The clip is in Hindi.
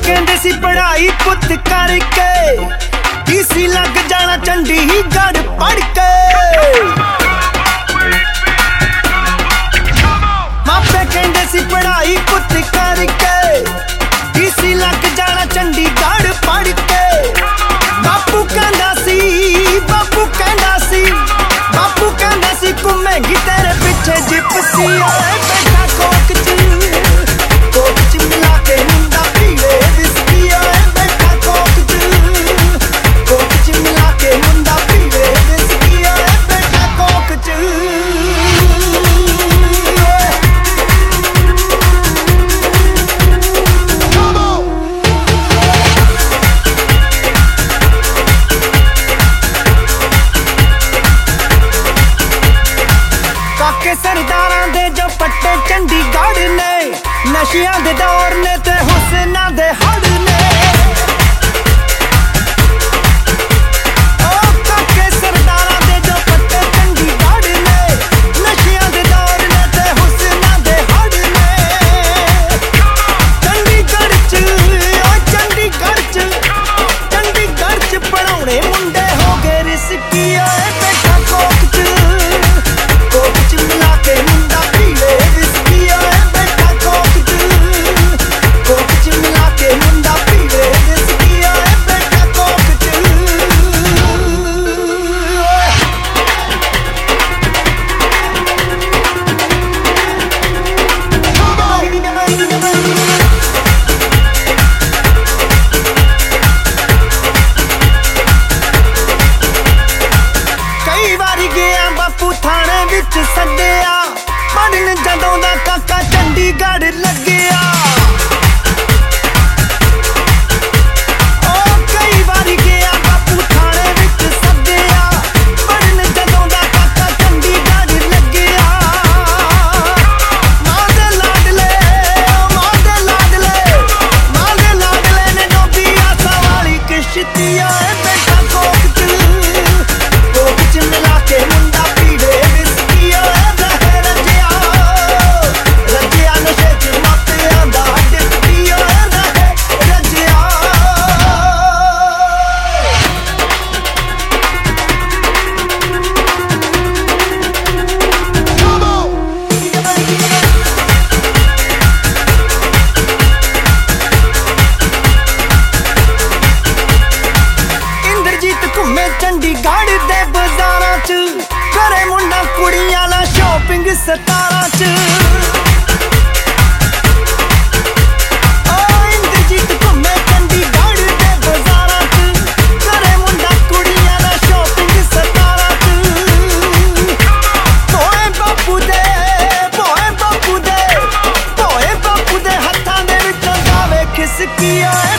कहंदे सी पढ़ाई पुत करके टीसी लग जाना चंडीगढ़ पढ़ के। मापे कहंदे सी पढ़ाई पुत करके टीसी लग जाना चंडीगढ़ पढ़ के। बापू कहंदा सी बापू कहंदा सी बापू कहंदा सी घूमेंगी तेरे पीछे जिप्सी। बैठा कोक च मिला के मुंडा पीवे विस्की। बैठा कोक च मिला के मुंडा पीवे विस्की। बैठा कोक च काके सरदारां दे जो पट्टे चंडीगढ़ ने नशियां दे दौर ने ते हुस्ना दे हड़ ने। ओ काके सरदारां दे जो पट्टे चंडीगढ़ ने नशियां दे दौर ने ते हुस्ना दे हड़ ने। चंडीगढ़ च ओ चंडीगढ़ च पढ़ाउणे मुंडे हो गए रिस्की। बैठा कोक च मिला के मुंडा पीवे विस्की। बैठा कोक च मिला के मुंडा पीवे विस्की। बैठा कोक च कई बारी गया बापू थाने विच सद्दिया पढ़न जदों दा काका चंडीगढ़ लग्गिया। ओ कई बारी गया बापू थाने विच सद्दिया पढ़न जदों दा काका चंडीगढ़ लग्गिया। मां दे लाडले ने डोबी आसा वाली किश्ती। बैठा कोक च मिला के मुंडा पीवे विस्की। रजिया नशे च मापियां दा डिप्टी। रजिया इंद्रजीत घूमे चंडीगढ़ दे बाजारां च करे मुंडा कुड़ियां ला शॉपिंग 17 च। ओ इंद्रजीत घूमे चंडीगढ़ दे बाजारां च करे मुंडा कुड़ियां ला शॉपिंग 17 च। भोए बापू दे हत्थां दे विचों जावे खिसकी।